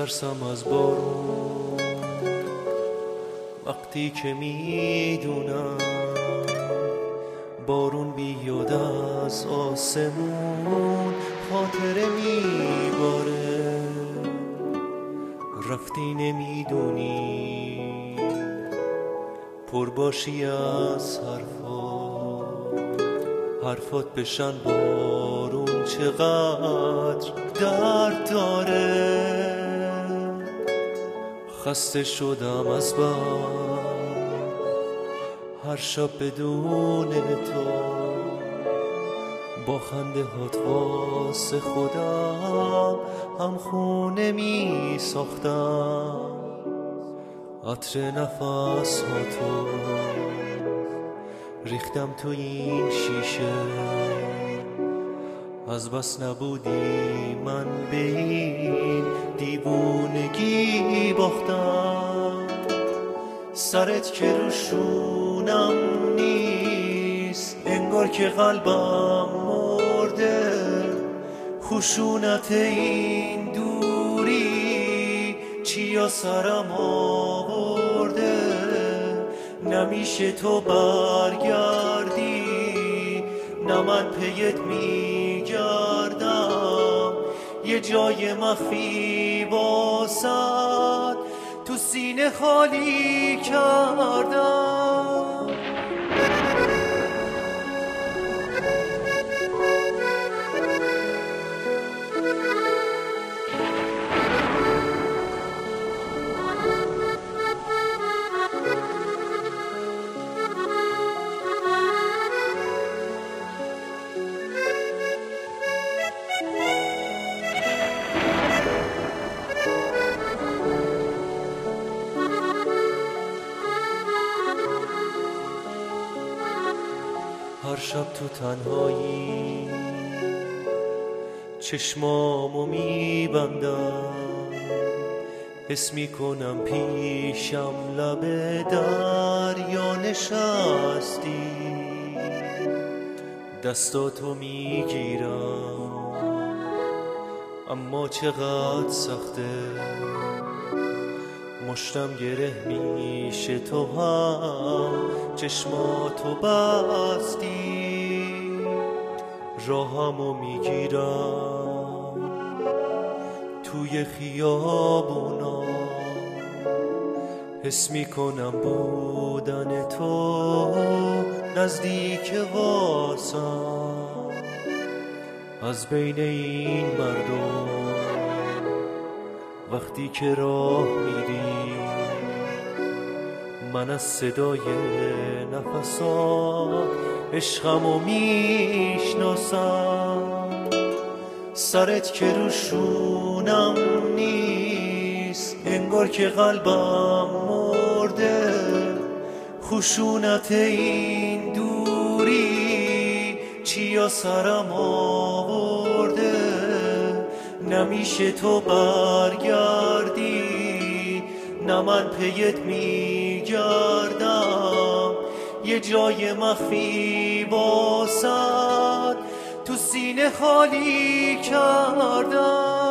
میترسم از بارون وقتی که میدونم بارون بیاد از آسمون خاطره میباره. رفتی نمیدونی پر باشی از حرفات بشن بارون چقدر درد داره. خسته شدم از هر شب بدون تو با خنده هات واسه خودم هم خونه می ساختم. عطر نفس هاتو ریختم تو این شیشه از بس نبودی من به این دیوونگی باختم. سرت که رو شونم نیست انگار که قلبم مرده. خشونت این دوری چیا سرم آورده. نمیشه تو برگردی نه من پیت میگردم. یه جای مخفی باسد تو سینه خالی کردم. هر شب تو تنهایی چشمامو میبندم. حس میکنم پیشم لب دریا نشستی. دستاتو میگیرم اما چقدر سخته. مشتم گره میشه تو هم چشماتو بستی. راهمو میگیرم توی خیابونا. حس میکنم بودن تو نزدیک واسم. از بین این مردم وقتی که راه میری من از صدای نفسات عشقمو میشناسم. سرت که رو شونم نیست انگار که قلبم مرده. خشونت این دوری چیا سرم آورده. نمیشه تو برگردی نه من پیت میگردم. یه جای مخفی باسد تو سینه خالی کردم.